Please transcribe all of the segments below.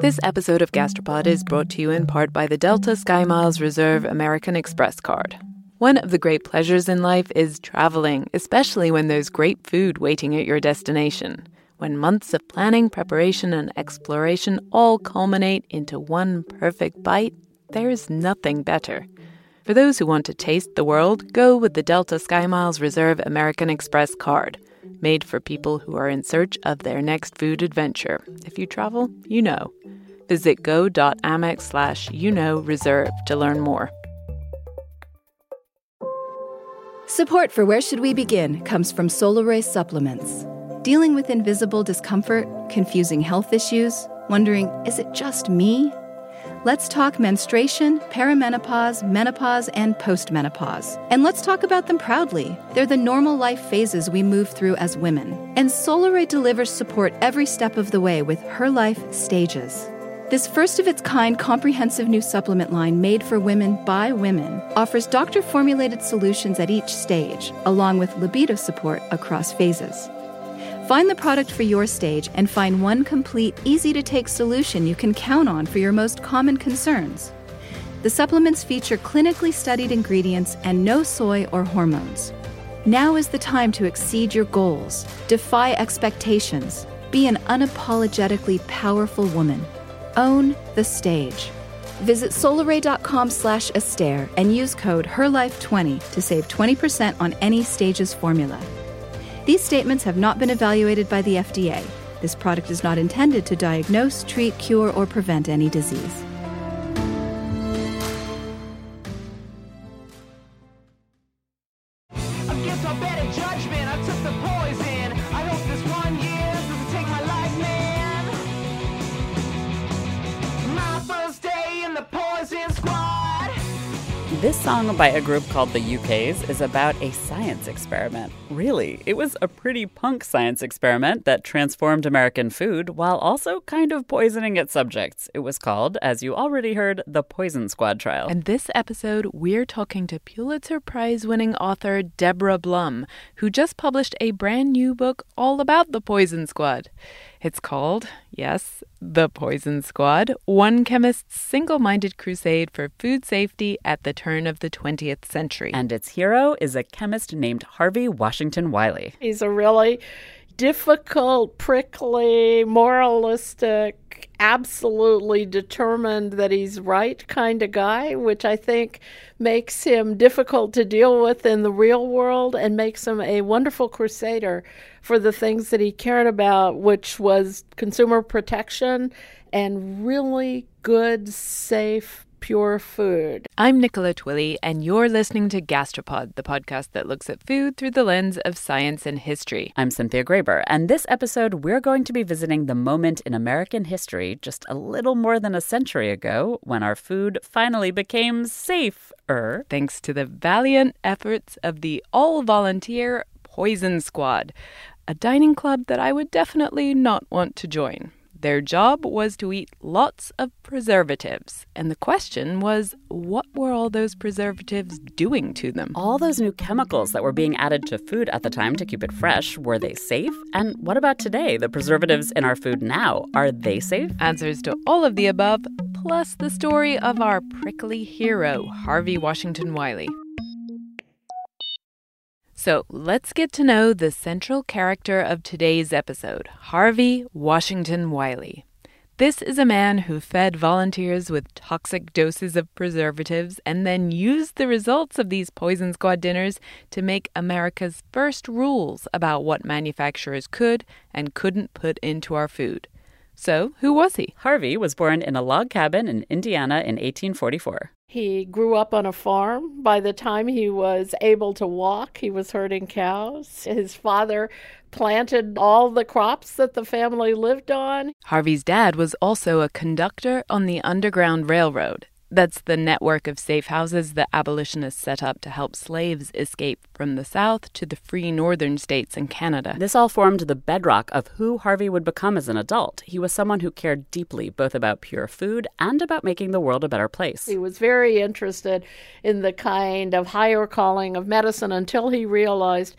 This episode of Gastropod is brought to you in part by the Delta SkyMiles Reserve American Express card. One of the great pleasures in life is traveling, especially when there's great food waiting at your destination. When months of planning, preparation, and exploration all culminate into one perfect bite, there's nothing better. For those who want to taste the world, go with the Delta SkyMiles Reserve American Express card, made for people who are in search of their next food adventure. If you travel, you know. Visit go.amex/reserve to learn more. Support for Where Should We Begin comes from Solaray Supplements. Dealing with invisible discomfort, confusing health issues, wondering, is it just me? Let's talk menstruation, perimenopause, menopause, and postmenopause. And let's talk about them proudly. They're the normal life phases we move through as women. And Solaray delivers support every step of the way with Her Life Stages. This first-of-its-kind comprehensive new supplement line made for women by women offers doctor-formulated solutions at each stage, along with libido support across phases. Find the product for your stage and find one complete, easy-to-take solution you can count on for your most common concerns. The supplements feature clinically studied ingredients and no soy or hormones. Now is the time to exceed your goals, defy expectations, be an unapologetically powerful woman. Own the stage. Visit solaray.com/Astaire and use code HERLIFE20 to save 20% on any Stages formula. These statements have not been evaluated by the FDA. This product is not intended to diagnose, treat, cure, or prevent any disease. Against my better judgment, I took the poison. I hope this 1 year doesn't take my life, man. My first day in the Poison Squad. This song by a group called the UKs is about a science experiment. Really, it was a pretty punk science experiment that transformed American food while also kind of poisoning its subjects. It was called, as you already heard, the Poison Squad trial. And this episode, we're talking to Pulitzer Prize-winning author Deborah Blum, who just published a brand new book all about the Poison Squad. It's called, yes, The Poison Squad, one chemist's single-minded crusade for food safety at the turn of the 20th century. And its hero is a chemist named Harvey Washington Wiley. He's a really difficult, prickly, moralistic, absolutely determined that he's right kind of guy, which I think makes him difficult to deal with in the real world and makes him a wonderful crusader for the things that he cared about, which was consumer protection and really good, safe, pure food. I'm Nicola Twilley, and you're listening to Gastropod, the podcast that looks at food through the lens of science and history. I'm Cynthia Graber, and this episode we're going to be visiting the moment in American history just a little more than a century ago when our food finally became safer. Thanks to the valiant efforts of the all-volunteer Poison Squad, a dining club that I would definitely not want to join. Their job was to eat lots of preservatives. And the question was, what were all those preservatives doing to them? All those new chemicals that were being added to food at the time to keep it fresh, were they safe? And what about today? The preservatives in our food now, are they safe? Answers to all of the above, plus the story of our prickly hero, Harvey Washington Wiley. So let's get to know the central character of today's episode, Harvey Washington Wiley. This is a man who fed volunteers with toxic doses of preservatives and then used the results of these Poison Squad dinners to make America's first rules about what manufacturers could and couldn't put into our food. So, who was he? Harvey was born in a log cabin in Indiana in 1844. He grew up on a farm. By the time he was able to walk, he was herding cows. His father planted all the crops that the family lived on. Harvey's dad was also a conductor on the Underground Railroad. That's the network of safe houses the abolitionists set up to help slaves escape from the South to the free northern states and Canada. This all formed the bedrock of who Harvey would become as an adult. He was someone who cared deeply both about pure food and about making the world a better place. He was very interested in the kind of higher calling of medicine until he realized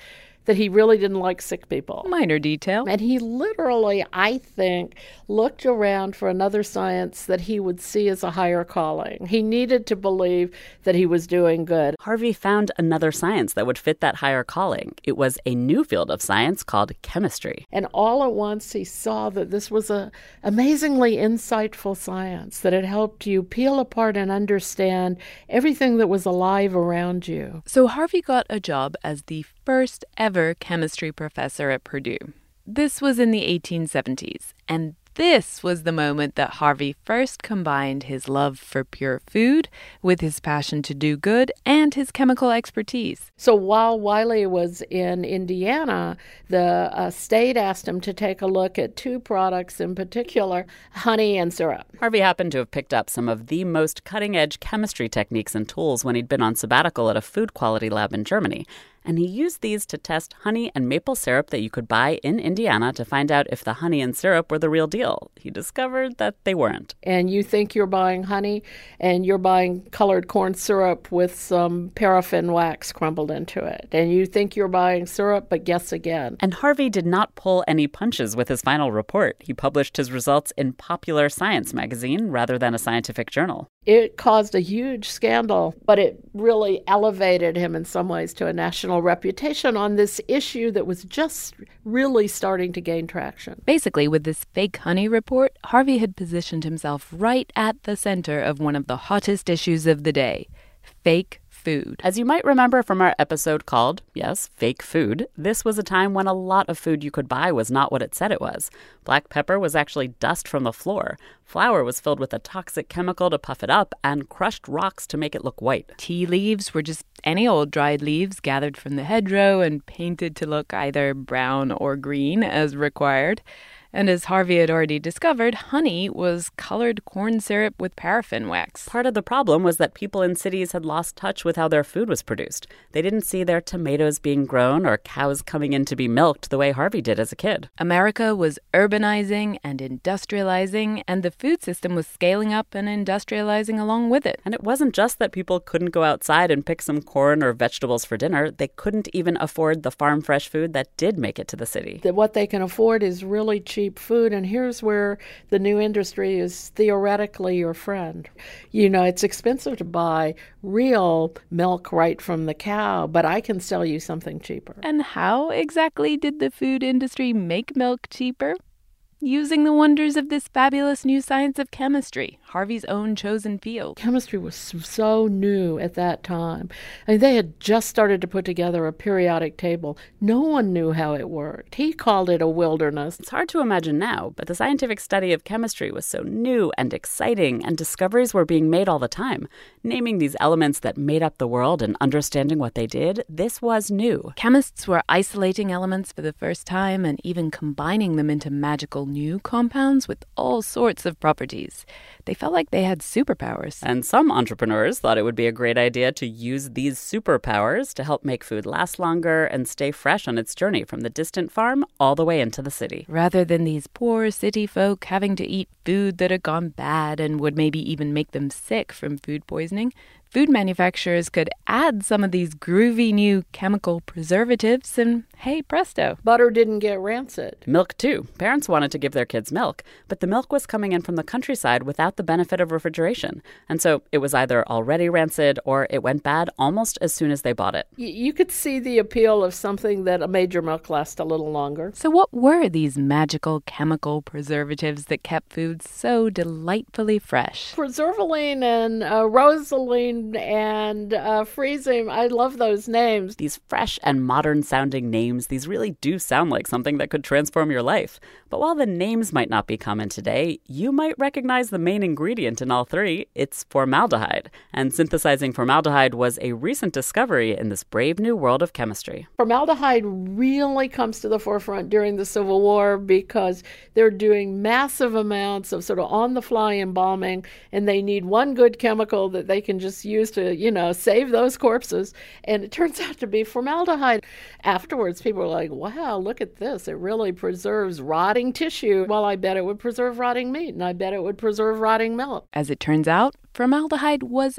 that he really didn't like sick people. Minor detail. And he literally, I think, looked around for another science that he would see as a higher calling. He needed to believe that he was doing good. Harvey found another science that would fit that higher calling. It was a new field of science called chemistry. And all at once he saw that this was an amazingly insightful science, that it helped you peel apart and understand everything that was alive around you. So Harvey got a job as the first ever chemistry professor at Purdue. This was in the 1870s, and this was the moment that Harvey first combined his love for pure food with his passion to do good and his chemical expertise. So while Wiley was in Indiana, the state asked him to take a look at two products in particular, honey and syrup. Harvey happened to have picked up some of the most cutting-edge chemistry techniques and tools when he'd been on sabbatical at a food quality lab in Germany. And he used these to test honey and maple syrup that you could buy in Indiana to find out if the honey and syrup were the real deal. He discovered that they weren't. And you think you're buying honey, and you're buying colored corn syrup with some paraffin wax crumbled into it. And you think you're buying syrup, but guess again. And Harvey did not pull any punches with his final report. He published his results in Popular Science magazine rather than a scientific journal. It caused a huge scandal, but it really elevated him in some ways to a national reputation on this issue that was just really starting to gain traction. Basically, with this fake honey report, Harvey had positioned himself right at the center of one of the hottest issues of the day, fake food. As you might remember from our episode called, yes, Fake Food, this was a time when a lot of food you could buy was not what it said it was. Black pepper was actually dust from the floor. Flour was filled with a toxic chemical to puff it up, and crushed rocks to make it look white. Tea leaves were just any old dried leaves gathered from the hedgerow and painted to look either brown or green as required. And as Harvey had already discovered, honey was colored corn syrup with paraffin wax. Part of the problem was that people in cities had lost touch with how their food was produced. They didn't see their tomatoes being grown or cows coming in to be milked the way Harvey did as a kid. America was urbanizing and industrializing, and the food system was scaling up and industrializing along with it. And it wasn't just that people couldn't go outside and pick some corn or vegetables for dinner. They couldn't even afford the farm-fresh food that did make it to the city. What they can afford is really cheap food, and here's where the new industry is theoretically your friend. You know, it's expensive to buy real milk right from the cow, but I can sell you something cheaper. And how exactly did the food industry make milk cheaper? Using the wonders of this fabulous new science of chemistry, Harvey's own chosen field. Chemistry was so new at that time. I mean, they had just started to put together a periodic table. No one knew how it worked. He called it a wilderness. It's hard to imagine now, but the scientific study of chemistry was so new and exciting, and discoveries were being made all the time. Naming these elements that made up the world and understanding what they did, this was new. Chemists were isolating elements for the first time and even combining them into magical new compounds with all sorts of properties. They felt like they had superpowers. And some entrepreneurs thought it would be a great idea to use these superpowers to help make food last longer and stay fresh on its journey from the distant farm all the way into the city. Rather than these poor city folk having to eat food that had gone bad and would maybe even make them sick from food poisoning, food manufacturers could add some of these groovy new chemical preservatives and, hey, presto. Butter didn't get rancid. Milk, too. Parents wanted to give their kids milk, but the milk was coming in from the countryside without the benefit of refrigeration. And so it was either already rancid or it went bad almost as soon as they bought it. You could see the appeal of something that made your milk last a little longer. So what were these magical chemical preservatives that kept food so delightfully fresh? Preservaline and rosaline and freezing. I love those names. These fresh and modern-sounding names, these really do sound like something that could transform your life. But while the names might not be common today, you might recognize the main ingredient in all three. It's formaldehyde. And synthesizing formaldehyde was a recent discovery in this brave new world of chemistry. Formaldehyde really comes to the forefront during the Civil War because they're doing massive amounts of sort of on-the-fly embalming, and they need one good chemical that they can just use to, save those corpses. And it turns out to be formaldehyde. Afterwards, people were like, wow, look at this. It really preserves rotting tissue. Well, I bet it would preserve rotting meat, and I bet it would preserve rotting milk. As it turns out, formaldehyde was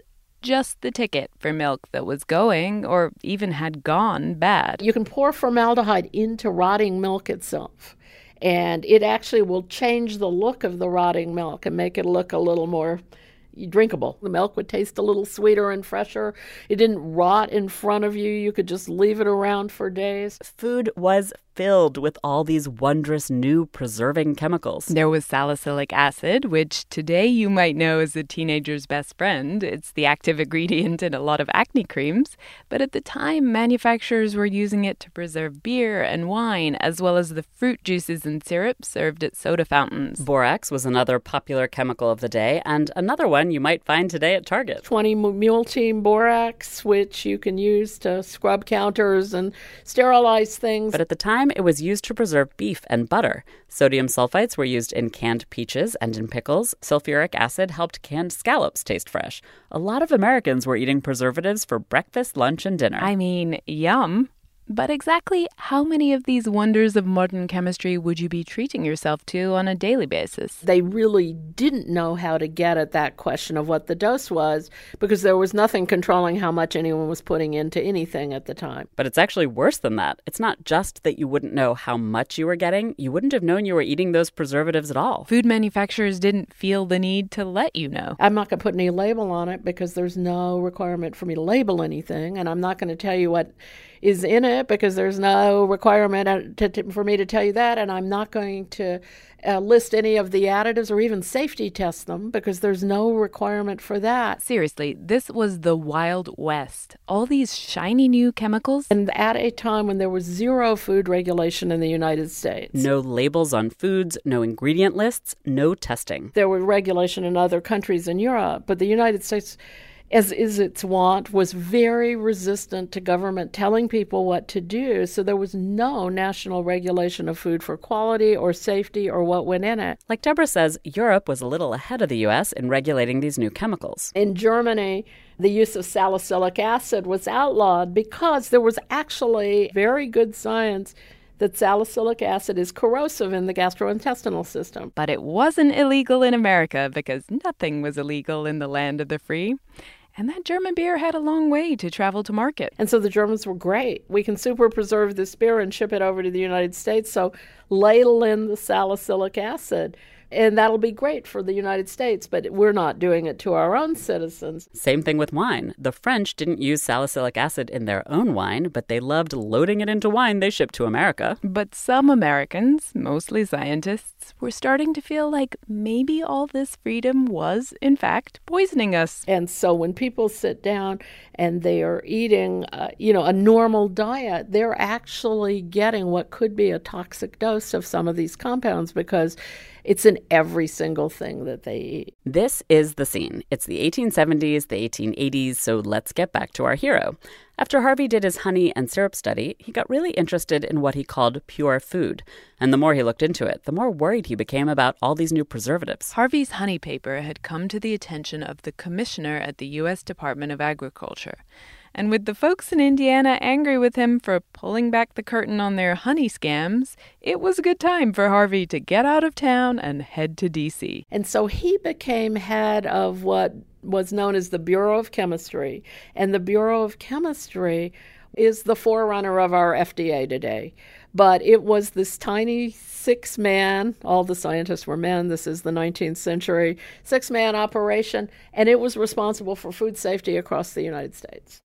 just the ticket for milk that was going, or even had gone, bad. You can pour formaldehyde into rotting milk itself, and it actually will change the look of the rotting milk and make it look a little more drinkable. The milk would taste a little sweeter and fresher. It didn't rot in front of you. You could just leave it around for days. Food was filled with all these wondrous new preserving chemicals. There was salicylic acid, which today you might know as a teenager's best friend. It's the active ingredient in a lot of acne creams. But at the time, manufacturers were using it to preserve beer and wine, as well as the fruit juices and syrups served at soda fountains. Borax was another popular chemical of the day, and another one you might find today at Target. 20 mule team borax, which you can use to scrub counters and sterilize things. But at the time, it was used to preserve beef and butter. Sodium sulfites were used in canned peaches and in pickles. Sulfuric acid helped canned scallops taste fresh. A lot of Americans were eating preservatives for breakfast, lunch, and dinner. I mean, yum. But exactly how many of these wonders of modern chemistry would you be treating yourself to on a daily basis? They really didn't know how to get at that question of what the dose was, because there was nothing controlling how much anyone was putting into anything at the time. But it's actually worse than that. It's not just that you wouldn't know how much you were getting. You wouldn't have known you were eating those preservatives at all. Food manufacturers didn't feel the need to let you know. I'm not going to put any label on it because there's no requirement for me to label anything, and I'm not going to tell you what is in it because there's no requirement for me to tell you that, and I'm not going to list any of the additives or even safety test them because there's no requirement for that. Seriously, this was the Wild West. All these shiny new chemicals. And at a time when there was zero food regulation in the United States. No labels on foods, no ingredient lists, no testing. There was regulation in other countries in Europe, but the United States, as is its wont, was very resistant to government telling people what to do. So there was no national regulation of food for quality or safety or what went in it. Like Deborah says, Europe was a little ahead of the U.S. in regulating these new chemicals. In Germany, the use of salicylic acid was outlawed because there was actually very good science that salicylic acid is corrosive in the gastrointestinal system. But it wasn't illegal in America because nothing was illegal in the land of the free. And that German beer had a long way to travel to market. And so the Germans were great. We can super preserve this beer and ship it over to the United States, so ladle in the salicylic acid. And that'll be great for the United States, but we're not doing it to our own citizens. Same thing with wine. The French didn't use salicylic acid in their own wine, but they loved loading it into wine they shipped to America. But some Americans, mostly scientists, were starting to feel like maybe all this freedom was, in fact, poisoning us. And so when people sit down and they are eating, a normal diet, they're actually getting what could be a toxic dose of some of these compounds because it's in every single thing that they eat. This is The Scene. It's the 1870s, the 1880s, so let's get back to our hero. After Harvey did his honey and syrup study, he got really interested in what he called pure food. And the more he looked into it, the more worried he became about all these new preservatives. Harvey's honey paper had come to the attention of the commissioner at the U.S. Department of Agriculture. And with the folks in Indiana angry with him for pulling back the curtain on their honey scams, it was a good time for Harvey to get out of town and head to D.C. And so he became head of what was known as the Bureau of Chemistry. And the Bureau of Chemistry is the forerunner of our FDA today. But it was this tiny six-man, all the scientists were men, this is the 19th century, six-man operation, and it was responsible for food safety across the United States.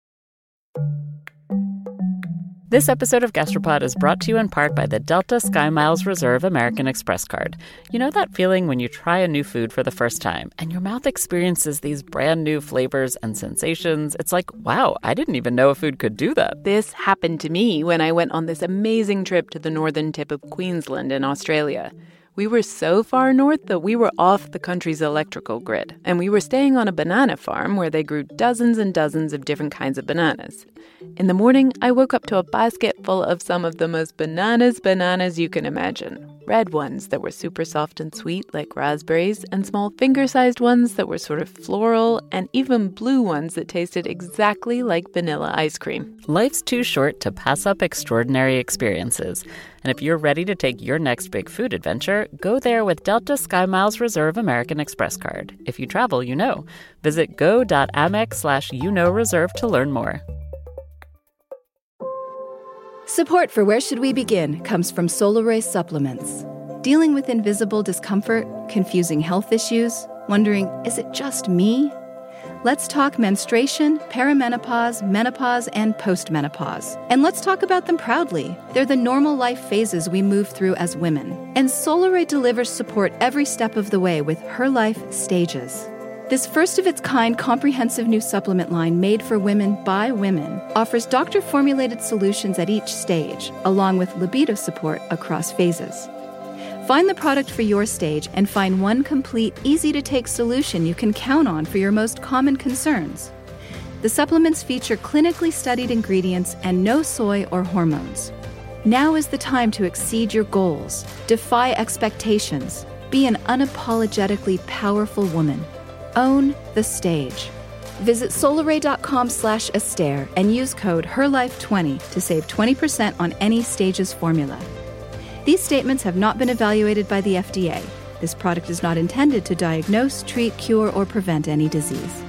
This episode of Gastropod is brought to you in part by the Delta SkyMiles Reserve American Express card. You know that feeling when you try a new food for the first time and your mouth experiences these brand new flavors and sensations? It's like, wow, I didn't even know a food could do that. This happened to me when I went on this amazing trip to the northern tip of Queensland in Australia. We were so far north that we were off the country's electrical grid, and we were staying on a banana farm where they grew dozens and dozens of different kinds of bananas. In the morning, I woke up to a basket full of some of the most bananas you can imagine. red ones that were super soft and sweet like raspberries, and small finger-sized ones that were sort of floral, and even blue ones that tasted exactly like vanilla ice cream. Life's too short to pass up extraordinary experiences. And if you're ready to take your next big food adventure, go there with Delta SkyMiles Reserve American Express card. If you travel, you know. Visit go.amex/reserve to learn more. Support for Where Should We Begin comes from Solaray Supplements. Dealing with invisible discomfort, confusing health issues, wondering, is it just me? Let's talk menstruation, perimenopause, menopause, and postmenopause. And let's talk about them proudly. They're the normal life phases we move through as women. And Solaray delivers support every step of the way with Her Life Stages. This first-of-its-kind comprehensive new supplement line made for women by women offers doctor-formulated solutions at each stage, along with libido support across phases. Find the product for your stage and find one complete, easy-to-take solution you can count on for your most common concerns. The supplements feature clinically studied ingredients and no soy or hormones. Now is the time to exceed your goals, defy expectations, be an unapologetically powerful woman. Own the stage. Visit solaray.com/Astaire and use code HERLIFE20 to save 20% on any Stages formula. These statements have not been evaluated by the FDA. This product is not intended to diagnose, treat, cure, or prevent any disease.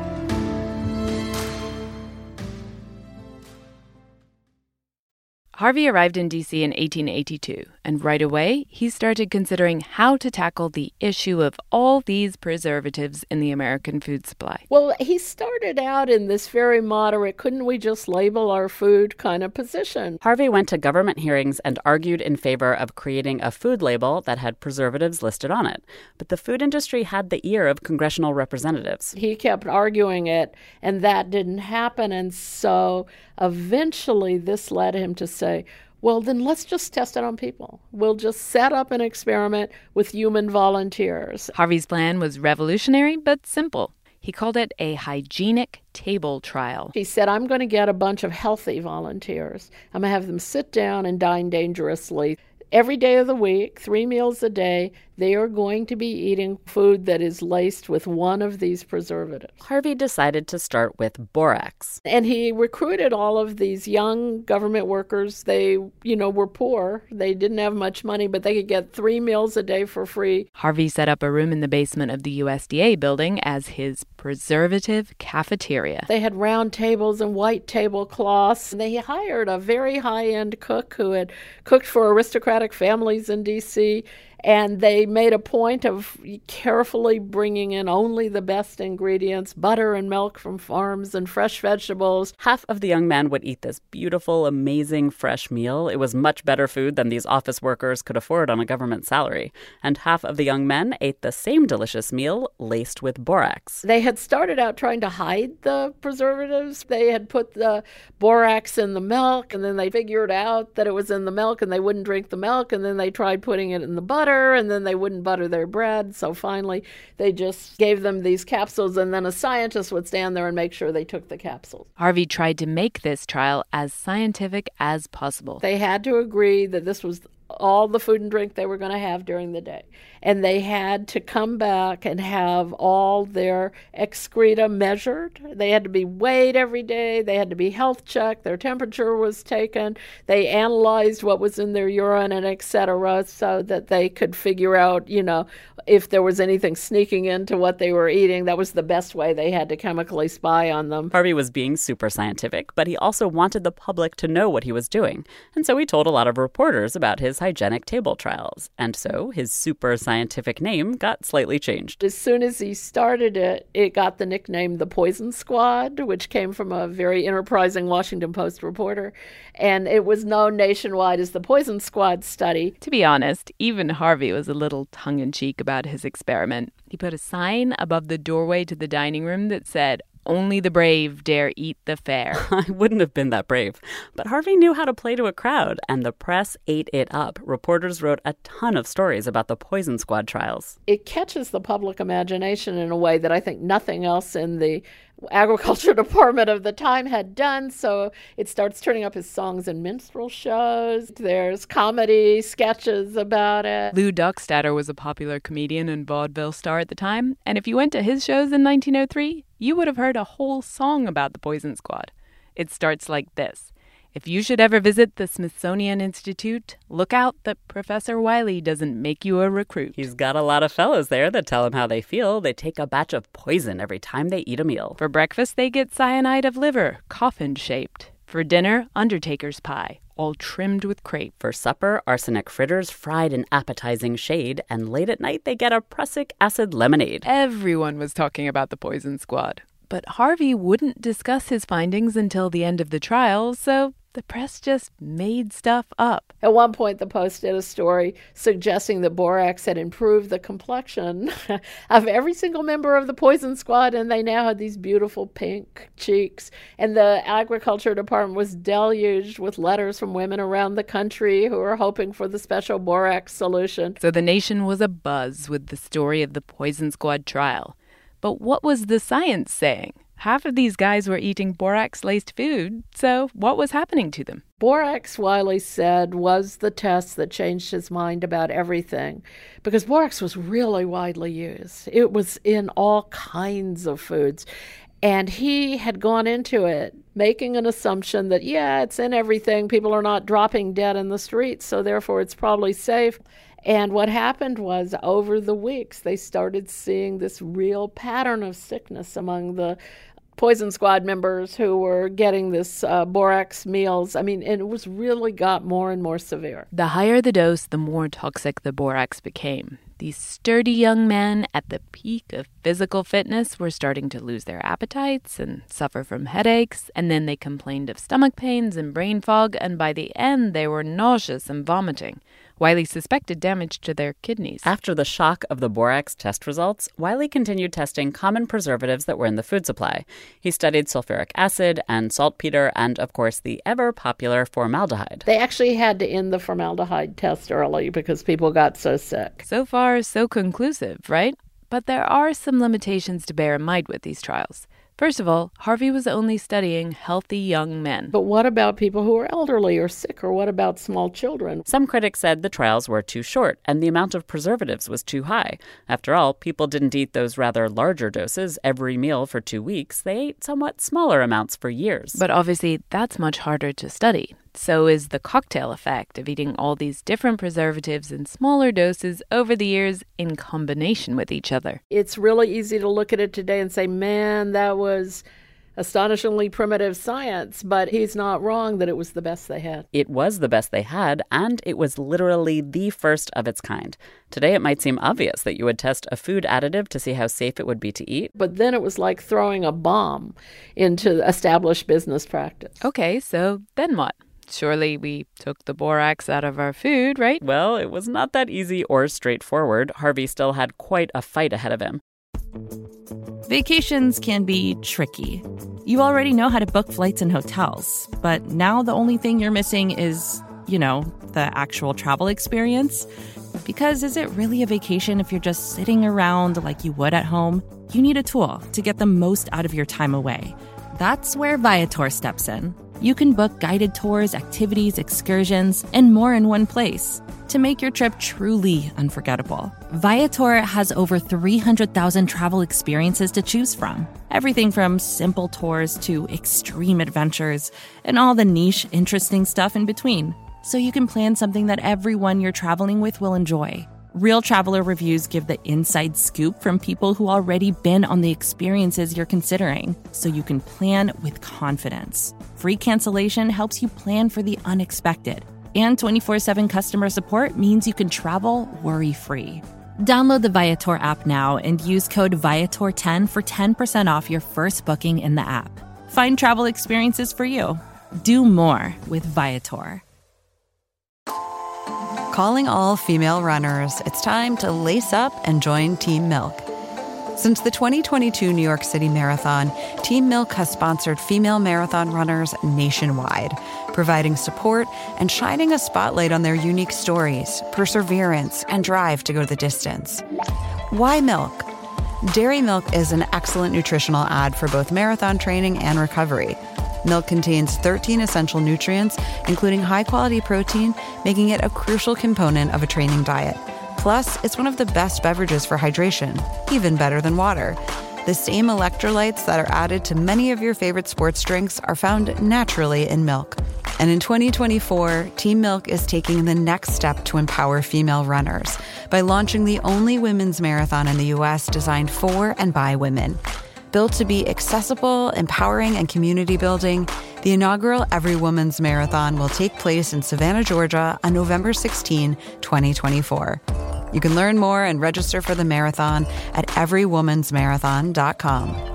Harvey arrived in D.C. in 1882, and right away, he started considering how to tackle the issue of all these preservatives in the American food supply. Well, he started out in this very moderate, couldn't we just label our food kind of position. Harvey went to government hearings and argued in favor of creating a food label that had preservatives listed on it. But the food industry had the ear of congressional representatives. He kept arguing it, and that didn't happen, and so eventually this led him to say, well, then let's just test it on people. We'll just set up an experiment with human volunteers. Harvey's plan was revolutionary but simple. He called it a hygienic table trial. He said, I'm going to get a bunch of healthy volunteers. I'm going to have them sit down and dine dangerously. Every day of the week, 3 meals a day, they are going to be eating food that is laced with one of these preservatives. Harvey decided to start with borax. And he recruited all of these young government workers. They, were poor. They didn't have much money, but they could get 3 meals a day for free. Harvey set up a room in the basement of the USDA building as his preservative cafeteria. They had round tables and white tablecloths. They hired a very high-end cook who had cooked for aristocratic families in D.C., and they made a point of carefully bringing in only the best ingredients, butter and milk from farms and fresh vegetables. Half of the young men would eat this beautiful, amazing fresh meal. It was much better food than these office workers could afford on a government salary. And half of the young men ate the same delicious meal laced with borax. They had started out trying to hide the preservatives. They had put the borax in the milk, and then they figured out that it was in the milk, and they wouldn't drink the milk, and then they tried putting it in the butter, and then they wouldn't butter their bread. So finally, they just gave them these capsules, and then a scientist would stand there and make sure they took the capsules. Harvey tried to make this trial as scientific as possible. They had to agree that this was all the food and drink they were going to have during the day. And they had to come back and have all their excreta measured. They had to be weighed every day. They had to be health checked. Their temperature was taken. They analyzed what was in their urine and et cetera, so that they could figure out, if there was anything sneaking into what they were eating. That was the best way they had to chemically spy on them. Harvey was being super scientific, but he also wanted the public to know what he was doing. And so he told a lot of reporters about his hygienic table trials. And so his super scientific name got slightly changed. As soon as he started it, it got the nickname the Poison Squad, which came from a very enterprising Washington Post reporter. And it was known nationwide as the Poison Squad study. To be honest, even Harvey was a little tongue-in-cheek about his experiment. He put a sign above the doorway to the dining room that said, "Only the brave dare eat the fare." I wouldn't have been that brave. But Harvey knew how to play to a crowd, and the press ate it up. Reporters wrote a ton of stories about the Poison Squad trials. It catches the public imagination in a way that I think nothing else in the agriculture department of the time had done. So it starts turning up his songs in minstrel shows. There's comedy sketches about it. Lou Dockstader was a popular comedian and vaudeville star at the time, and if you went to his shows in 1903, you would have heard a whole song about the Poison Squad. It starts like this. If you should ever visit the Smithsonian Institute, look out that Professor Wiley doesn't make you a recruit. He's got a lot of fellows there that tell him how they feel. They take a batch of poison every time they eat a meal. For breakfast, they get cyanide of liver, coffin-shaped. For dinner, Undertaker's pie, all trimmed with crepe. For supper, arsenic fritters fried in appetizing shade. And late at night, they get a prussic acid lemonade. Everyone was talking about the Poison Squad. But Harvey wouldn't discuss his findings until the end of the trial, so the press just made stuff up. At one point, the Post did a story suggesting that borax had improved the complexion of every single member of the Poison Squad, and they now had these beautiful pink cheeks. And the agriculture department was deluged with letters from women around the country who were hoping for the special borax solution. So the nation was abuzz with the story of the Poison Squad trial. But what was the science saying? Half of these guys were eating borax-laced food, so what was happening to them? Borax, Wiley said, was the test that changed his mind about everything, because borax was really widely used. It was in all kinds of foods, and he had gone into it making an assumption that, yeah, it's in everything. People are not dropping dead in the streets, so therefore it's probably safe. And what happened was, over the weeks, they started seeing this real pattern of sickness among the Poison Squad members who were getting this borax meals. I mean, and it was really got more and more severe. The higher the dose, the more toxic the borax became. These sturdy young men at the peak of physical fitness were starting to lose their appetites and suffer from headaches, and then they complained of stomach pains and brain fog, and by the end they were nauseous and vomiting. Wiley suspected damage to their kidneys. After the shock of the borax test results, Wiley continued testing common preservatives that were in the food supply. He studied sulfuric acid and saltpeter and, of course, the ever-popular formaldehyde. They actually had to end the formaldehyde test early because people got so sick. So far, so conclusive, right? But there are some limitations to bear in mind with these trials. First of all, Harvey was only studying healthy young men. But what about people who are elderly or sick, or what about small children? Some critics said the trials were too short and the amount of preservatives was too high. After all, people didn't eat those rather larger doses every meal for 2 weeks. They ate somewhat smaller amounts for years. But obviously, that's much harder to study. So is the cocktail effect of eating all these different preservatives in smaller doses over the years in combination with each other. It's really easy to look at it today and say, man, that was astonishingly primitive science, but he's not wrong that it was the best they had. It was the best they had, and it was literally the first of its kind. Today, it might seem obvious that you would test a food additive to see how safe it would be to eat. But then it was like throwing a bomb into established business practice. Okay, so then what? Surely we took the borax out of our food, right? Well, it was not that easy or straightforward. Harvey still had quite a fight ahead of him. Vacations can be tricky. You already know how to book flights and hotels, but now the only thing you're missing is, the actual travel experience. Because is it really a vacation if you're just sitting around like you would at home? You need a tool to get the most out of your time away. That's where Viator steps in. You can book guided tours, activities, excursions, and more in one place to make your trip truly unforgettable. Viator has over 300,000 travel experiences to choose from. Everything from simple tours to extreme adventures and all the niche, interesting stuff in between. So you can plan something that everyone you're traveling with will enjoy. Real traveler reviews give the inside scoop from people who already been on the experiences you're considering, so you can plan with confidence. Free cancellation helps you plan for the unexpected. And 24/7 customer support means you can travel worry-free. Download the Viator app now and use code Viator10 for 10% off your first booking in the app. Find travel experiences for you. Do more with Viator. Calling all female runners, it's time to lace up and join Team Milk. Since the 2022 New York City Marathon, Team Milk has sponsored female marathon runners nationwide, providing support and shining a spotlight on their unique stories, perseverance, and drive to go the distance. Why milk? Dairy milk is an excellent nutritional add for both marathon training and recovery. Milk contains 13 essential nutrients, including high-quality protein, making it a crucial component of a training diet. Plus, it's one of the best beverages for hydration, even better than water. The same electrolytes that are added to many of your favorite sports drinks are found naturally in milk. And in 2024, Team Milk is taking the next step to empower female runners by launching the only women's marathon in the U.S. designed for and by women. Built to be accessible, empowering, and community building, the inaugural Every Woman's Marathon will take place in Savannah, Georgia on November 16, 2024. You can learn more and register for the marathon at everywomansmarathon.com.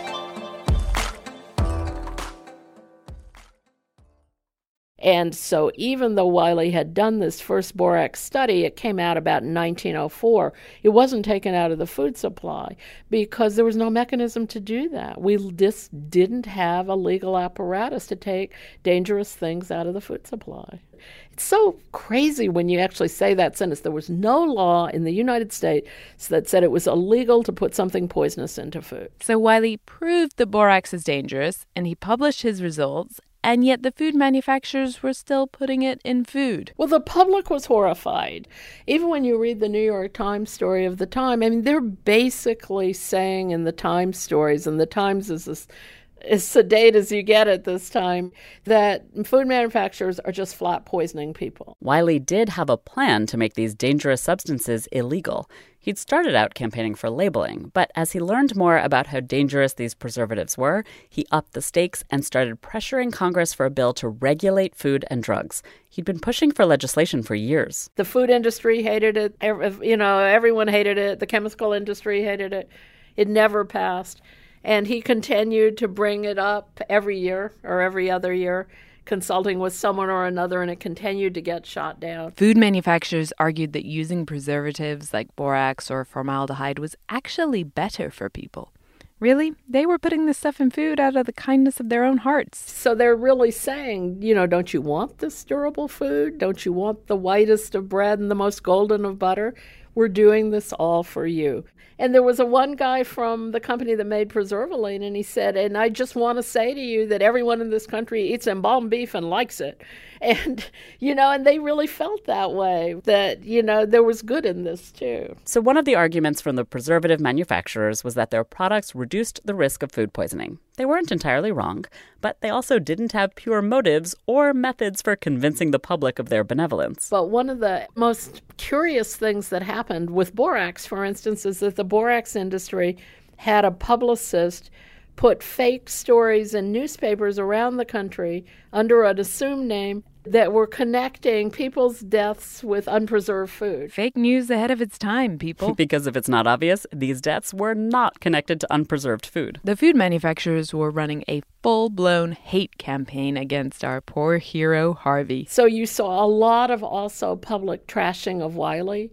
And so even though Wiley had done this first borax study, it came out about in 1904. It wasn't taken out of the food supply because there was no mechanism to do that. We just didn't have a legal apparatus to take dangerous things out of the food supply. It's so crazy when you actually say that sentence. There was no law in the United States that said it was illegal to put something poisonous into food. So Wiley proved that borax is dangerous, and he published his results, and yet the food manufacturers were still putting it in food. Well, the public was horrified. Even when you read the New York Times story of the time, I mean, they're basically saying in the Times stories, and the Times is as sedate as you get at this time, that food manufacturers are just flat poisoning people. Wiley did have a plan to make these dangerous substances illegal. He'd started out campaigning for labeling, but as he learned more about how dangerous these preservatives were, he upped the stakes and started pressuring Congress for a bill to regulate food and drugs. He'd been pushing for legislation for years. The food industry hated it. Everyone hated it. The chemical industry hated it. It never passed. And he continued to bring it up every year or every other year, consulting with someone or another, and it continued to get shot down. Food manufacturers argued that using preservatives like borax or formaldehyde was actually better for people. Really, they were putting this stuff in food out of the kindness of their own hearts. So they're really saying, don't you want this durable food? Don't you want the whitest of bread and the most golden of butter? We're doing this all for you. And there was one guy from the company that made Preservaline, and he said, and I just want to say to you that everyone in this country eats embalmed beef and likes it. And, and they really felt that way, that, there was good in this too. So one of the arguments from the preservative manufacturers was that their products reduced the risk of food poisoning. They weren't entirely wrong, but they also didn't have pure motives or methods for convincing the public of their benevolence. But one of the most curious things that happened with borax, for instance, is that the borax industry had a publicist put fake stories in newspapers around the country under an assumed name that were connecting people's deaths with unpreserved food. Fake news ahead of its time, people. Because if it's not obvious, these deaths were not connected to unpreserved food. The food manufacturers were running a full-blown hate campaign against our poor hero, Harvey. So you saw a lot of also public trashing of Wiley.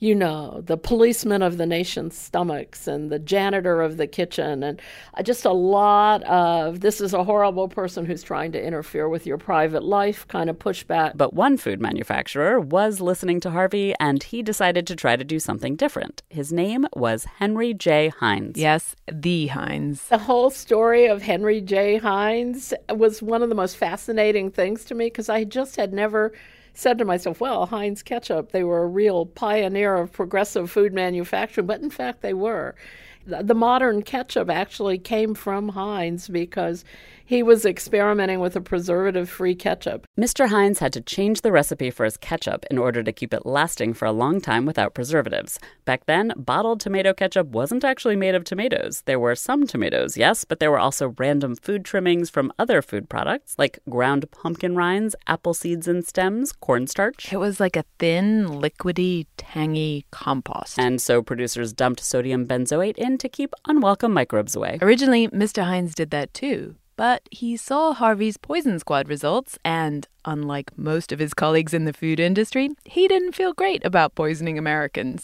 The policeman of the nation's stomachs and the janitor of the kitchen, and just a lot of this is a horrible person who's trying to interfere with your private life kind of pushback. But one food manufacturer was listening to Harvey, and he decided to try to do something different. His name was Henry J. Heinz. Yes, the Heinz. The whole story of Henry J. Heinz was one of the most fascinating things to me because I just had never said to myself, well, Heinz ketchup, they were a real pioneer of progressive food manufacturing, but in fact they were. The modern ketchup actually came from Heinz because he was experimenting with a preservative-free ketchup. Mr. Heinz had to change the recipe for his ketchup in order to keep it lasting for a long time without preservatives. Back then, bottled tomato ketchup wasn't actually made of tomatoes. There were some tomatoes, yes, but there were also random food trimmings from other food products, like ground pumpkin rinds, apple seeds and stems, cornstarch. It was like a thin, liquidy, tangy compost. And so producers dumped sodium benzoate in to keep unwelcome microbes away. Originally, Mr. Heinz did that too. But he saw Harvey's Poison Squad results, and unlike most of his colleagues in the food industry, he didn't feel great about poisoning Americans.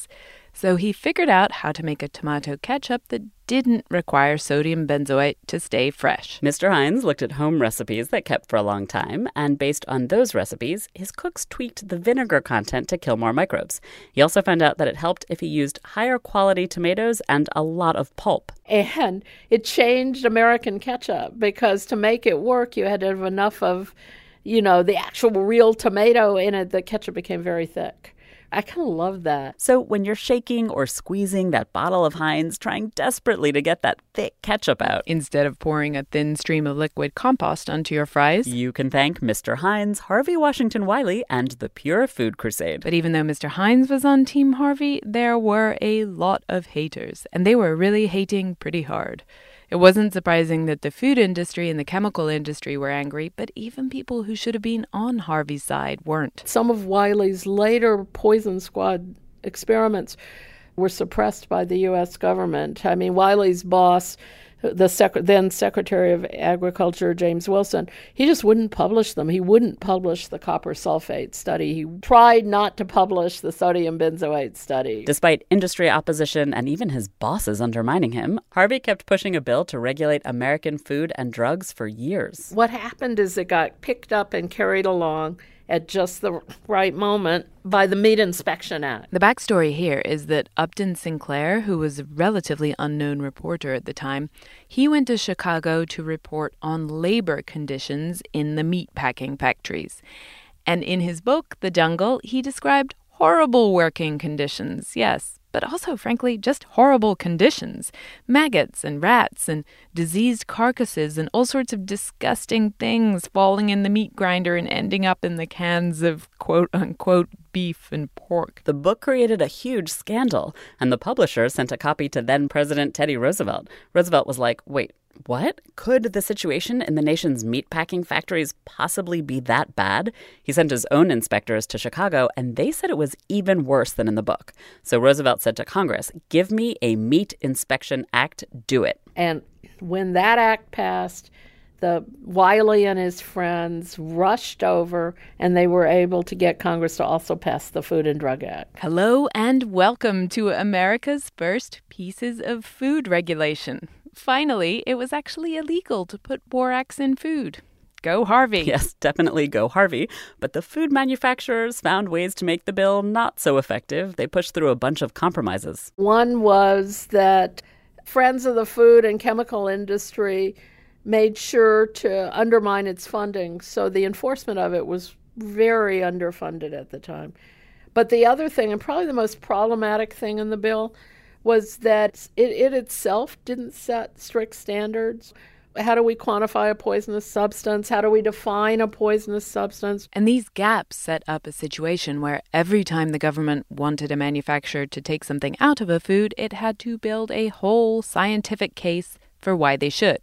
So he figured out how to make a tomato ketchup that didn't require sodium benzoate to stay fresh. Mr. Heinz looked at home recipes that kept for a long time, and based on those recipes, his cooks tweaked the vinegar content to kill more microbes. He also found out that it helped if he used higher quality tomatoes and a lot of pulp. And it changed American ketchup because to make it work, you had to have enough of, the actual real tomato in it. The ketchup became very thick. I kind of love that. So when you're shaking or squeezing that bottle of Heinz, trying desperately to get that thick ketchup out, instead of pouring a thin stream of liquid compost onto your fries, you can thank Mr. Heinz, Harvey Washington Wiley, and the Pure Food Crusade. But even though Mr. Heinz was on Team Harvey, there were a lot of haters, and they were really hating pretty hard. It wasn't surprising that the food industry and the chemical industry were angry, but even people who should have been on Harvey's side weren't. Some of Wiley's later Poison Squad experiments were suppressed by the U.S. government. I mean, Wiley's boss, the then Secretary of Agriculture, James Wilson, he just wouldn't publish them. He wouldn't publish the copper sulfate study. He tried not to publish the sodium benzoate study. Despite industry opposition and even his bosses undermining him, Harvey kept pushing a bill to regulate American food and drugs for years. What happened is it got picked up and carried along at just the right moment by the Meat Inspection Act. The backstory here is that Upton Sinclair, who was a relatively unknown reporter at the time, he went to Chicago to report on labor conditions in the meatpacking factories. And in his book, The Jungle, he described horrible working conditions, yes, but also, frankly, just horrible conditions. Maggots and rats and diseased carcasses and all sorts of disgusting things falling in the meat grinder and ending up in the cans of quote-unquote beef and pork. The book created a huge scandal, and the publisher sent a copy to then-President Teddy Roosevelt. Roosevelt was like, wait, what? Could the situation in the nation's meatpacking factories possibly be that bad? He sent his own inspectors to Chicago, and they said it was even worse than in the book. So Roosevelt said to Congress, give me a Meat Inspection Act, do it. And when that act passed, the Wiley and his friends rushed over, and they were able to get Congress to also pass the Food and Drug Act. Hello and welcome to America's first pieces of food regulation. Finally, it was actually illegal to put borax in food. Go Harvey. Yes, definitely go Harvey. But the food manufacturers found ways to make the bill not so effective. They pushed through a bunch of compromises. One was that Friends of the Food and Chemical Industry made sure to undermine its funding, so the enforcement of it was very underfunded at the time. But the other thing, and probably the most problematic thing in the bill, was that it itself didn't set strict standards. How do we quantify a poisonous substance? How do we define a poisonous substance? And these gaps set up a situation where every time the government wanted a manufacturer to take something out of a food, it had to build a whole scientific case for why they should.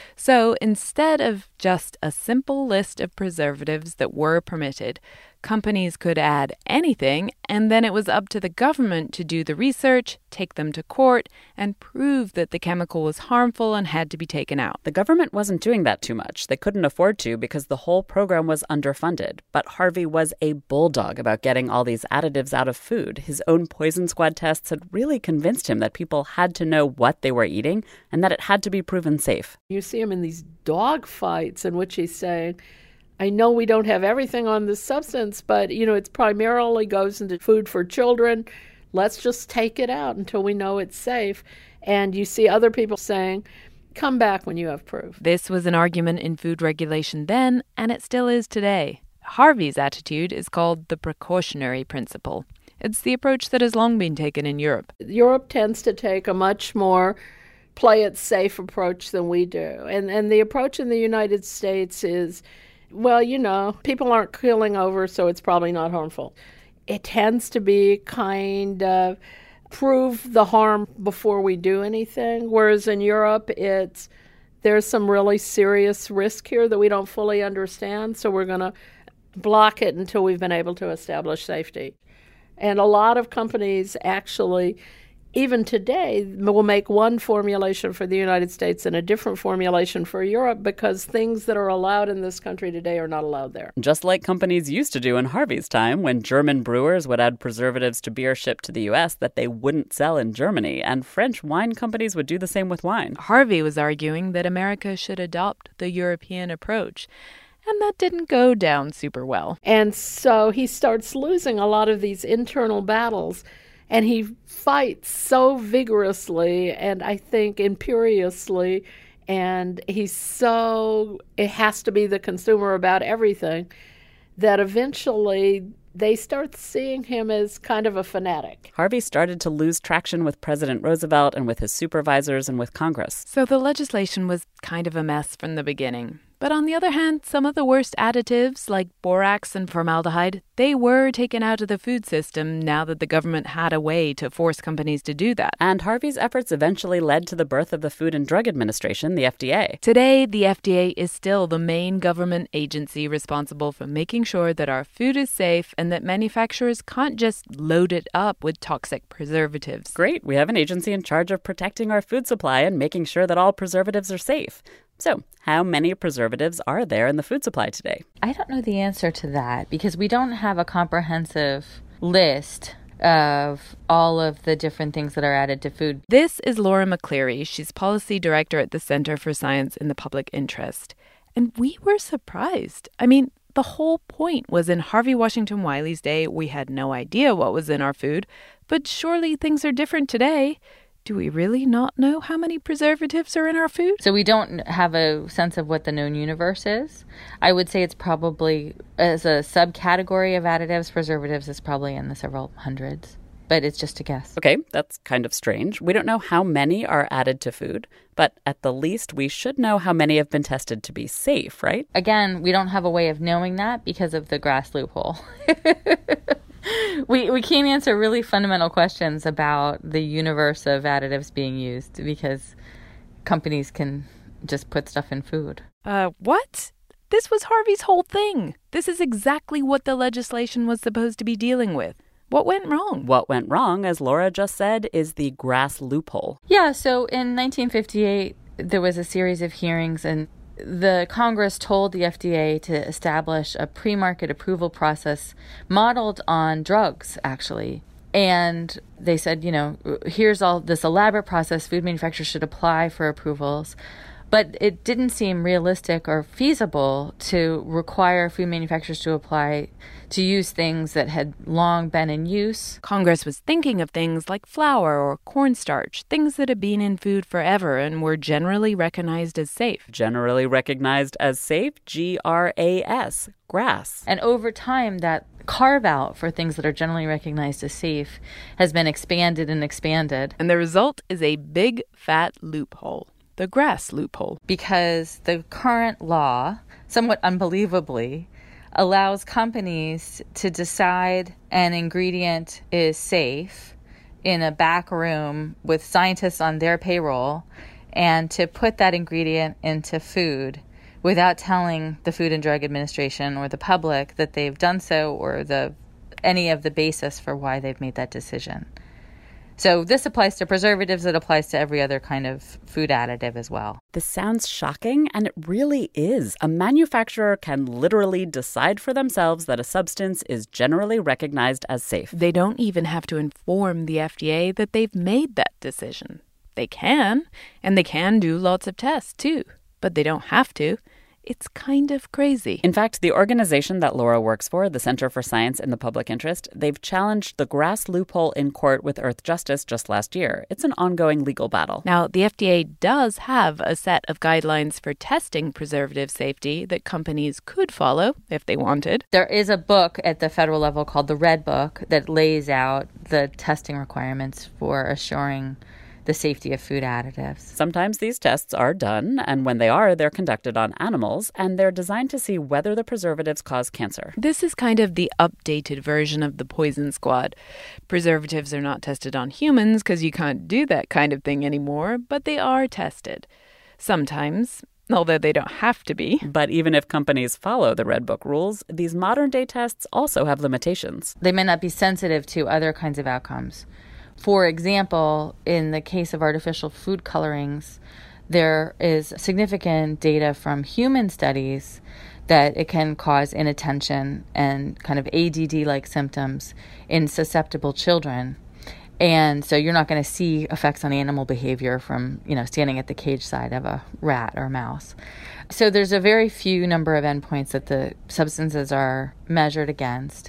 So instead of just a simple list of preservatives that were permitted, companies could add anything, and then it was up to the government to do the research, take them to court, and prove that the chemical was harmful and had to be taken out. The government wasn't doing that too much. They couldn't afford to because the whole program was underfunded. But Harvey was a bulldog about getting all these additives out of food. His own Poison Squad tests had really convinced him that people had to know what they were eating and that it had to be proven safe. You see him in these dog fights in which he's saying, I know we don't have everything on this substance, but, it primarily goes into food for children. Let's just take it out until we know it's safe. And you see other people saying, come back when you have proof. This was an argument in food regulation then, and it still is today. Harvey's attitude is called the precautionary principle. It's the approach that has long been taken in Europe. Europe tends to take a much more play it safe approach than we do. And the approach in the United States is, well, people aren't keeling over, so it's probably not harmful. It tends to be kind of prove the harm before we do anything, whereas in Europe, there's some really serious risk here that we don't fully understand, so we're going to block it until we've been able to establish safety. And a lot of companies actually even today, we'll make one formulation for the United States and a different formulation for Europe because things that are allowed in this country today are not allowed there. Just like companies used to do in Harvey's time, when German brewers would add preservatives to beer shipped to the U.S. that they wouldn't sell in Germany, and French wine companies would do the same with wine. Harvey was arguing that America should adopt the European approach. And that didn't go down super well. And so he starts losing a lot of these internal battles. And he fights so vigorously and I think imperiously, and it has to be the consumer about everything, that eventually they start seeing him as kind of a fanatic. Harvey started to lose traction with President Roosevelt and with his supervisors and with Congress. So the legislation was kind of a mess from the beginning. But on the other hand, some of the worst additives, like borax and formaldehyde, they were taken out of the food system now that the government had a way to force companies to do that. And Harvey's efforts eventually led to the birth of the Food and Drug Administration, the FDA. Today, the FDA is still the main government agency responsible for making sure that our food is safe and that manufacturers can't just load it up with toxic preservatives. Great, we have an agency in charge of protecting our food supply and making sure that all preservatives are safe. So, how many preservatives are there in the food supply today? I don't know the answer to that because we don't have a comprehensive list of all of the different things that are added to food. This is Laura McCleary. She's policy director at the Center for Science in the Public Interest. And we were surprised. I mean, the whole point was in Harvey Washington Wiley's day, we had no idea what was in our food. But surely things are different today. Do we really not know how many preservatives are in our food? So we don't have a sense of what the known universe is. I would say it's probably, as a subcategory of additives, preservatives is probably in the several hundreds. But it's just a guess. Okay, that's kind of strange. We don't know how many are added to food, but at the least we should know how many have been tested to be safe, right? Again, we don't have a way of knowing that because of the GRAS loophole. We can't answer really fundamental questions about the universe of additives being used because companies can just put stuff in food. What? This was Harvey's whole thing. This is exactly what the legislation was supposed to be dealing with. What went wrong? What went wrong, as Laura just said, is the GRAS loophole. Yeah, so in 1958, there was a series of hearings and the Congress told the FDA to establish a pre-market approval process modeled on drugs, actually. And they said, here's all this elaborate process food manufacturers should apply for approvals. But it didn't seem realistic or feasible to require food manufacturers to apply to use things that had long been in use. Congress was thinking of things like flour or cornstarch, things that had been in food forever and were generally recognized as safe. Generally recognized as safe, GRAS, GRAS. And over time, that carve-out for things that are generally recognized as safe has been expanded and expanded. And the result is a big, fat loophole. The GRAS loophole. Because the current law, somewhat unbelievably, allows companies to decide an ingredient is safe in a back room with scientists on their payroll and to put that ingredient into food without telling the Food and Drug Administration or the public that they've done so or any of the basis for why they've made that decision. So this applies to preservatives. It applies to every other kind of food additive as well. This sounds shocking, and it really is. A manufacturer can literally decide for themselves that a substance is generally recognized as safe. They don't even have to inform the FDA that they've made that decision. They can, and they can do lots of tests too, but they don't have to. It's kind of crazy. In fact, the organization that Laura works for, the Center for Science in the Public Interest, they've challenged the GRAS loophole in court with Earthjustice just last year. It's an ongoing legal battle. Now, the FDA does have a set of guidelines for testing preservative safety that companies could follow if they wanted. There is a book at the federal level called the Red Book that lays out the testing requirements for assuring the safety of food additives. Sometimes these tests are done, and when they are, they're conducted on animals, and they're designed to see whether the preservatives cause cancer. This is kind of the updated version of the Poison Squad. Preservatives are not tested on humans because you can't do that kind of thing anymore, but they are tested. Sometimes, although they don't have to be. But even if companies follow the Red Book rules, these modern-day tests also have limitations. They may not be sensitive to other kinds of outcomes. For example, in the case of artificial food colorings, there is significant data from human studies that it can cause inattention and kind of ADD-like symptoms in susceptible children. And so you're not going to see effects on animal behavior from, standing at the cage side of a rat or mouse. So there's a very few number of endpoints that the substances are measured against.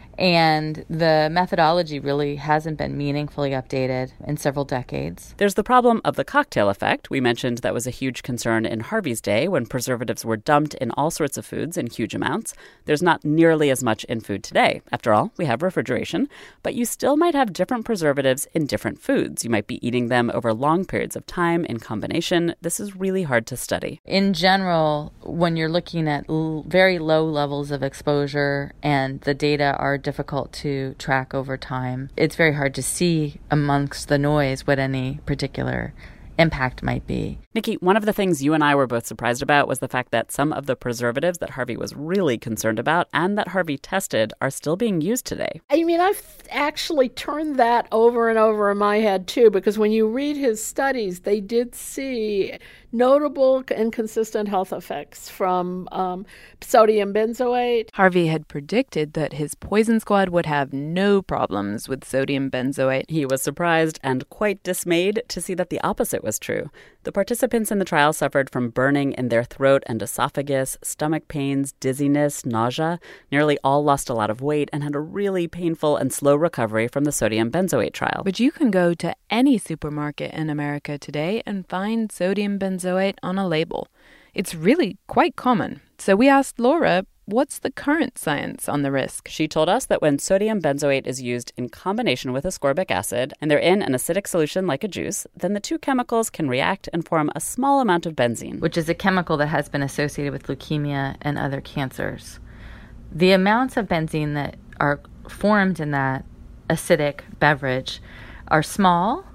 And the methodology really hasn't been meaningfully updated in several decades. There's the problem of the cocktail effect. We mentioned that was a huge concern in Harvey's day when preservatives were dumped in all sorts of foods in huge amounts. There's not nearly as much in food today. After all, we have refrigeration, but you still might have different preservatives in different foods. You might be eating them over long periods of time in combination. This is really hard to study. In general, when you're looking at very low levels of exposure and the data are difficult to track over time, it's very hard to see amongst the noise what any particular impact might be. Nikki, one of the things you and I were both surprised about was the fact that some of the preservatives that Harvey was really concerned about and that Harvey tested are still being used today. I mean, I've actually turned that over and over in my head, too, because when you read his studies, they did see notable and consistent health effects from sodium benzoate. Harvey had predicted that his poison squad would have no problems with sodium benzoate. He was surprised and quite dismayed to see that the opposite was true. The participants in the trial suffered from burning in their throat and esophagus, stomach pains, dizziness, nausea. Nearly all lost a lot of weight and had a really painful and slow recovery from the sodium benzoate trial. But you can go to any supermarket in America today and find sodium benzoate on a label. It's really quite common. So we asked Laura, what's the current science on the risk? She told us that when sodium benzoate is used in combination with ascorbic acid and they're in an acidic solution like a juice, then the two chemicals can react and form a small amount of benzene, which is a chemical that has been associated with leukemia and other cancers. The amounts of benzene that are formed in that acidic beverage are small,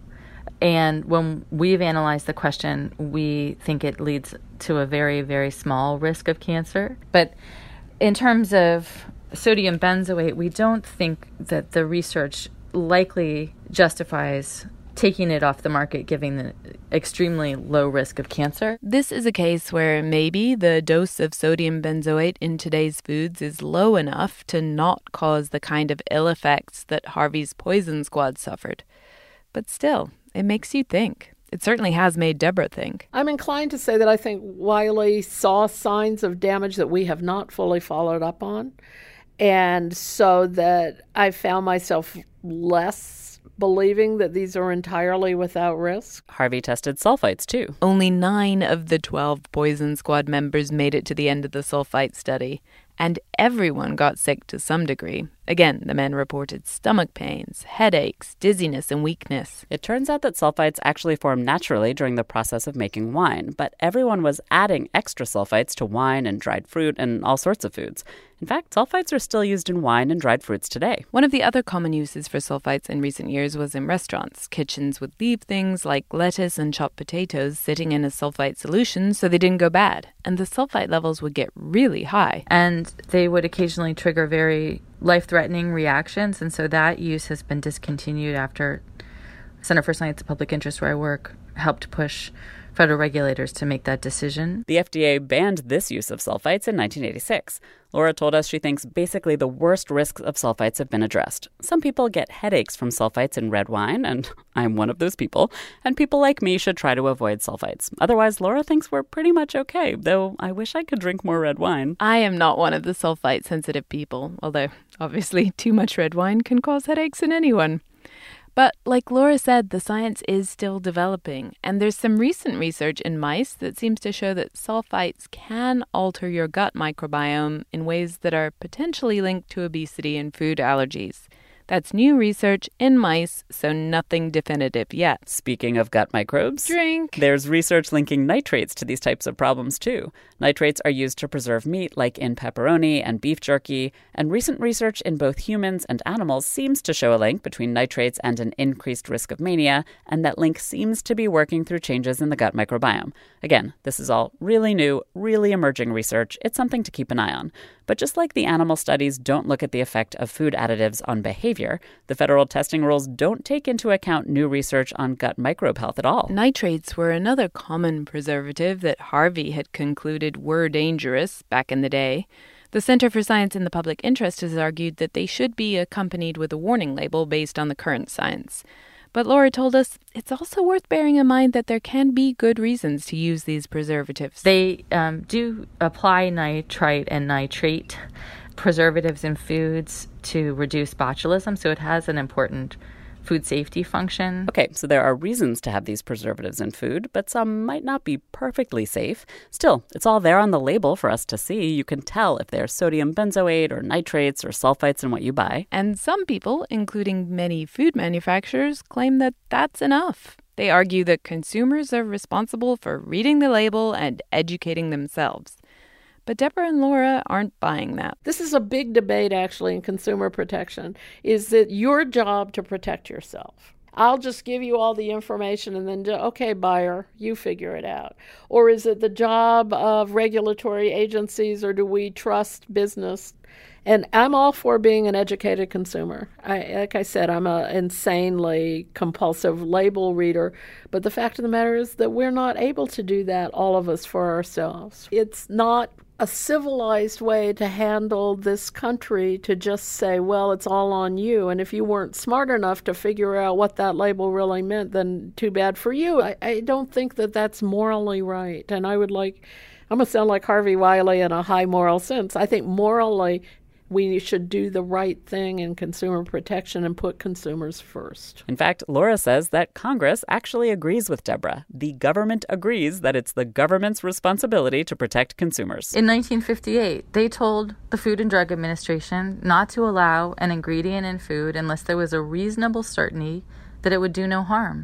and when we've analyzed the question, we think it leads to a very, very small risk of cancer. But in terms of sodium benzoate, we don't think that the research likely justifies taking it off the market, given the extremely low risk of cancer. This is a case where maybe the dose of sodium benzoate in today's foods is low enough to not cause the kind of ill effects that Harvey's poison squad suffered. But still, it makes you think. It certainly has made Deborah think. I'm inclined to say that I think Wiley saw signs of damage that we have not fully followed up on. And so that I found myself less believing that these are entirely without risk. Harvey tested sulfites, too. Only 9 of the 12 poison squad members made it to the end of the sulfite study, and everyone got sick to some degree. Again, the men reported stomach pains, headaches, dizziness, and weakness. It turns out that sulfites actually form naturally during the process of making wine, but everyone was adding extra sulfites to wine and dried fruit and all sorts of foods. In fact, sulfites are still used in wine and dried fruits today. One of the other common uses for sulfites in recent years was in restaurants. Kitchens would leave things like lettuce and chopped potatoes sitting in a sulfite solution so they didn't go bad, and the sulfite levels would get really high. And they would occasionally trigger very life-threatening reactions, and so that use has been discontinued after Center for Science and Public Interest, where I work, helped push federal regulators to make that decision. The FDA banned this use of sulfites in 1986. Laura told us she thinks basically the worst risks of sulfites have been addressed. Some people get headaches from sulfites in red wine, and I'm one of those people, and people like me should try to avoid sulfites. Otherwise, Laura thinks we're pretty much okay, though I wish I could drink more red wine. I am not one of the sulfite-sensitive people, although obviously too much red wine can cause headaches in anyone. But like Laura said, the science is still developing, and there's some recent research in mice that seems to show that sulfites can alter your gut microbiome in ways that are potentially linked to obesity and food allergies. That's new research in mice, so nothing definitive yet. Speaking of gut microbes, drink. There's research linking nitrates to these types of problems, too. Nitrates are used to preserve meat, like in pepperoni and beef jerky, and recent research in both humans and animals seems to show a link between nitrates and an increased risk of mania, and that link seems to be working through changes in the gut microbiome. Again, this is all really new, really emerging research. It's something to keep an eye on. But just like the animal studies don't look at the effect of food additives on behavior, the federal testing rules don't take into account new research on gut microbe health at all. Nitrates were another common preservative that Harvey had concluded were dangerous back in the day. The Center for Science in the Public Interest has argued that they should be accompanied with a warning label based on the current science. But Laura told us it's also worth bearing in mind that there can be good reasons to use these preservatives. They do apply nitrite and nitrate preservatives in foods to reduce botulism, so it has an important food safety function. Okay, so there are reasons to have these preservatives in food, but some might not be perfectly safe. Still, it's all there on the label for us to see. You can tell if there's sodium benzoate or nitrates or sulfites in what you buy. And some people, including many food manufacturers, claim that that's enough. They argue that consumers are responsible for reading the label and educating themselves. But Deborah and Laura aren't buying that. This is a big debate, actually, in consumer protection. Is it your job to protect yourself? I'll just give you all the information and then, okay, buyer, you figure it out. Or is it the job of regulatory agencies, or do we trust business? And I'm all for being an educated consumer. Like I said, I'm an insanely compulsive label reader. But the fact of the matter is that we're not able to do that, all of us, for ourselves. It's not a civilized way to handle this country to just say, well, it's all on you. And if you weren't smart enough to figure out what that label really meant, then too bad for you. I don't think that that's morally right. And I'm going to sound like Harvey Wiley in a high moral sense. I think morally we should do the right thing in consumer protection and put consumers first. In fact, Laura says that Congress actually agrees with Deborah. The government agrees that it's the government's responsibility to protect consumers. In 1958, they told the Food and Drug Administration not to allow an ingredient in food unless there was a reasonable certainty that it would do no harm.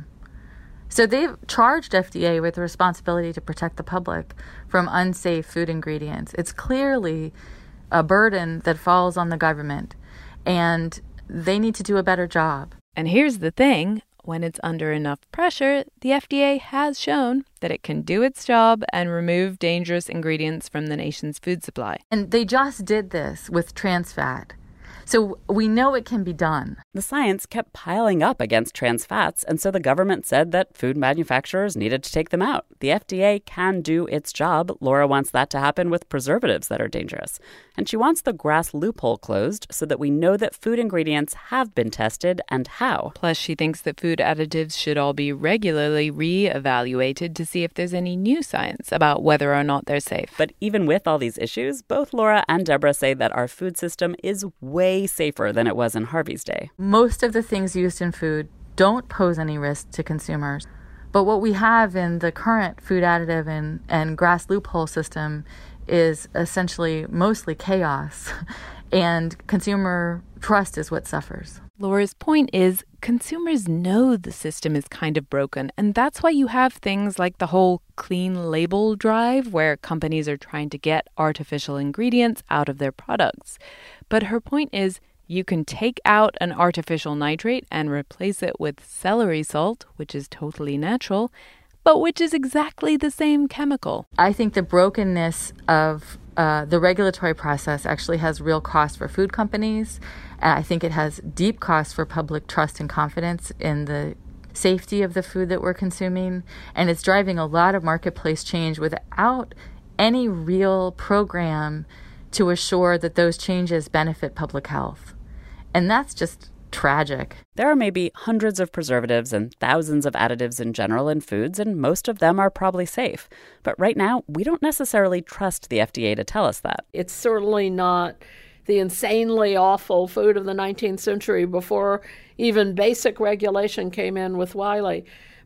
So they've charged FDA with the responsibility to protect the public from unsafe food ingredients. It's clearly a burden that falls on the government, and they need to do a better job. And here's the thing. When it's under enough pressure, the FDA has shown that it can do its job and remove dangerous ingredients from the nation's food supply. And they just did this with trans fat. So we know it can be done. The science kept piling up against trans fats, and so the government said that food manufacturers needed to take them out. The FDA can do its job. Laura wants that to happen with preservatives that are dangerous. And she wants the GRAS loophole closed so that we know that food ingredients have been tested and how. Plus, she thinks that food additives should all be regularly re-evaluated to see if there's any new science about whether or not they're safe. But even with all these issues, both Laura and Deborah say that our food system is way safer than it was in Harvey's day. Most of the things used in food don't pose any risk to consumers. But what we have in the current food additive and GRAS loophole system is essentially mostly chaos, and consumer trust is what suffers. Laura's point is consumers know the system is kind of broken, and that's why you have things like the whole clean label drive where companies are trying to get artificial ingredients out of their products. But her point is you can take out an artificial nitrate and replace it with celery salt, which is totally natural, but which is exactly the same chemical. I think the brokenness of the regulatory process actually has real cost for food companies. I think it has deep costs for public trust and confidence in the safety of the food that we're consuming. And it's driving a lot of marketplace change without any real program to assure that those changes benefit public health. And that's just tragic. There are maybe hundreds of preservatives and thousands of additives in general in foods, and most of them are probably safe. But right now, we don't necessarily trust the FDA to tell us that. It's certainly not the insanely awful food of the 19th century before even basic regulation came in with Wiley.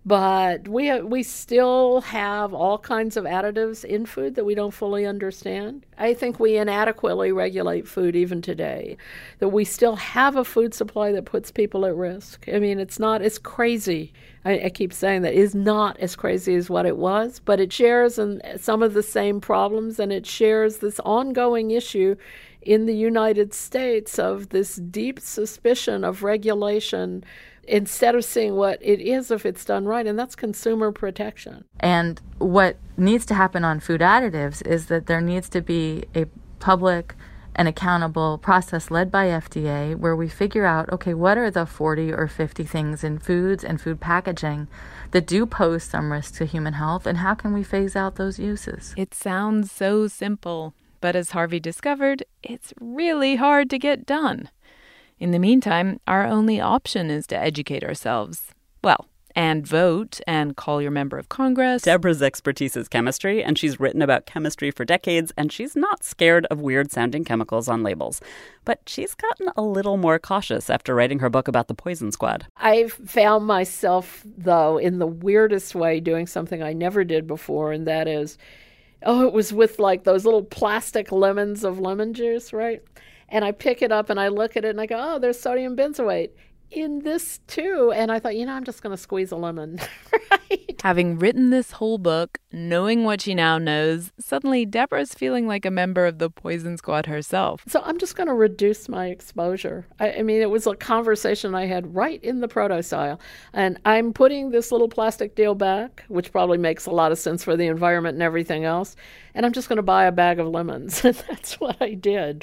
But we still have all kinds of additives in food that we don't fully understand. I think we inadequately regulate food even today, that we still have a food supply that puts people at risk. I mean, it's not as crazy. I keep saying that is not as crazy as what it was, but it shares in some of the same problems, and it shares this ongoing issue in the United States of this deep suspicion of regulation instead of seeing what it is if it's done right, and that's consumer protection. And what needs to happen on food additives is that there needs to be a public an accountable process led by FDA where we figure out, okay, what are the 40 or 50 things in foods and food packaging that do pose some risk to human health, and how can we phase out those uses? It sounds so simple, but as Harvey discovered, it's really hard to get done. In the meantime, our only option is to educate ourselves. Well, and vote and call your member of Congress. Deborah's expertise is chemistry, and she's written about chemistry for decades, and she's not scared of weird-sounding chemicals on labels. But she's gotten a little more cautious after writing her book about the Poison Squad. I've found myself, though, in the weirdest way doing something I never did before, and that is, it was with like those little plastic lemons of lemon juice, right? And I pick it up and I look at it and I go, there's sodium benzoate in this too. And I thought, I'm just going to squeeze a lemon, right? Having written this whole book, knowing what she now knows, suddenly Deborah's feeling like a member of the Poison Squad herself. So I'm just going to reduce my exposure. I mean, it was a conversation I had right in the proto-sile. And I'm putting this little plastic deal back, which probably makes a lot of sense for the environment and everything else. And I'm just going to buy a bag of lemons. And that's what I did.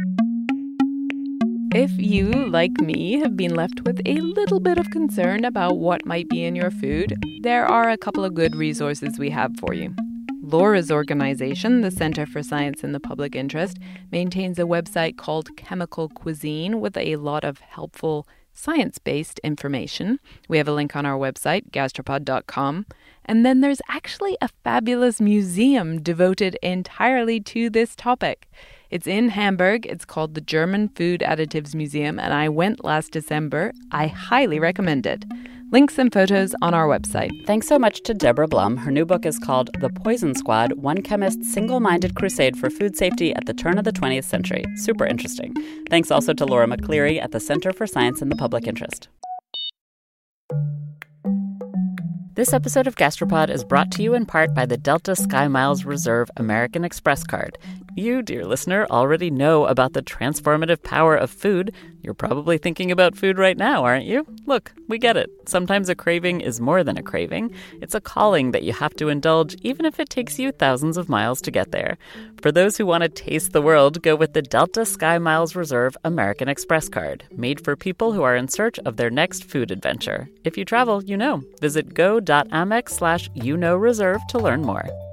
If you, like me, have been left with a little bit of concern about what might be in your food, there are a couple of good resources we have for you. Laura's organization, the Center for Science in the Public Interest, maintains a website called Chemical Cuisine with a lot of helpful science-based information. We have a link on our website, gastropod.com. And then there's actually a fabulous museum devoted entirely to this topic. It's in Hamburg. It's called the German Food Additives Museum, and I went last December. I highly recommend it. Links and photos on our website. Thanks so much to Deborah Blum. Her new book is called The Poison Squad, One Chemist's Single-Minded Crusade for Food Safety at the Turn of the 20th Century. Super interesting. Thanks also to Laura McCleary at the Center for Science in the Public Interest. This episode of Gastropod is brought to you in part by the Delta SkyMiles Reserve American Express card. You, dear listener, already know about the transformative power of food. You're probably thinking about food right now, aren't you? Look, we get it. Sometimes a craving is more than a craving. It's a calling that you have to indulge, even if it takes you thousands of miles to get there. For those who want to taste the world, go with the Delta SkyMiles Reserve American Express card, made for people who are in search of their next food adventure. If you travel, you know. Visit go.amex/reserve to learn more.